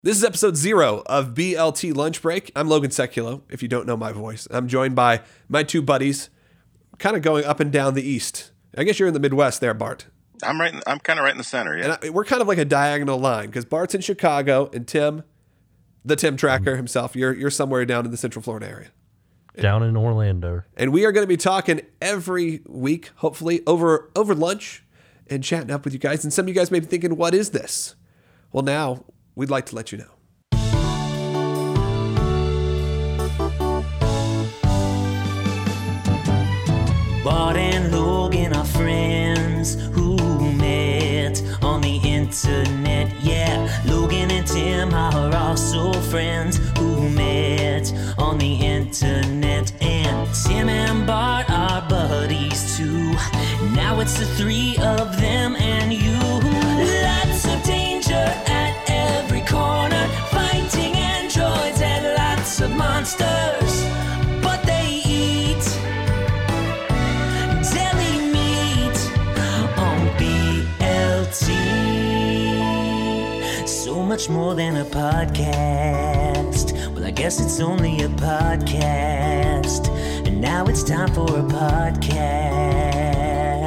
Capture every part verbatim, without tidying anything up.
This is episode zero of B L T Lunch Break. I'm Logan Seculo, if you don't know my voice. I'm joined by my two buddies, kind of going up and down the east. I guess you're in the Midwest there, Bart. I'm right. In, I'm kind of right in the center, yeah. And I, we're kind of like a diagonal line, because Bart's in Chicago, and Tim, the Tim Tracker himself, you're you're somewhere down in the Central Florida area. Down in Orlando. And we are going to be talking every week, hopefully, over over lunch and chatting up with you guys. And some of you guys may be thinking, what is this? Well, now we'd like to let you know. Bart and Logan are friends who met on the internet. Yeah, Logan and Tim are also friends who met on the internet. And Tim and Bart are buddies too. Now it's the three of them and you. Lots of danger at every corner, fighting androids and lots of monsters. But they eat deli meat on B L T. So much more than a podcast. Well, I guess it's only a podcast. And now it's time for a podcast.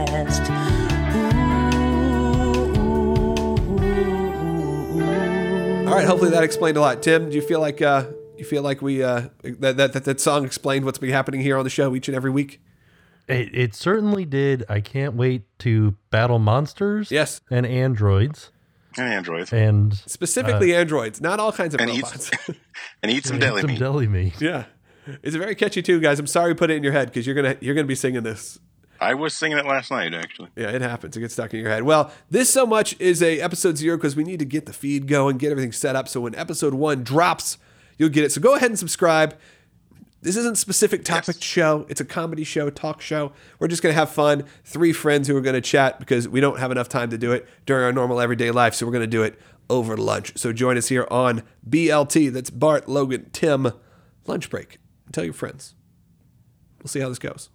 All right, hopefully that explained a lot. Tim, do you feel like uh, you feel like we uh, that, that that that song explained what's been happening here on the show each and every week? It, it certainly did. I can't wait to battle monsters. Yes. And androids. And androids. And Specifically uh, androids, not all kinds of and robots. Eat, and eat some and deli some meat. deli meat. Yeah, it's very catchy too, guys. I'm sorry to put it in your head because you're gonna you're gonna be singing this. I was singing it last night, actually. Yeah, it happens. It gets stuck in your head. Well, this so much is a episode zero because we need to get the feed going, get everything set up. So when episode one drops, you'll get it. So go ahead and subscribe. This isn't a specific topic Yes. show. It's a comedy show, talk show. We're just going to have fun. Three friends who are going to chat because we don't have enough time to do it during our normal everyday life. So we're going to do it over lunch. So join us here on B L T. That's Bart, Logan, Tim, Lunch Break. And tell your friends. We'll see how this goes.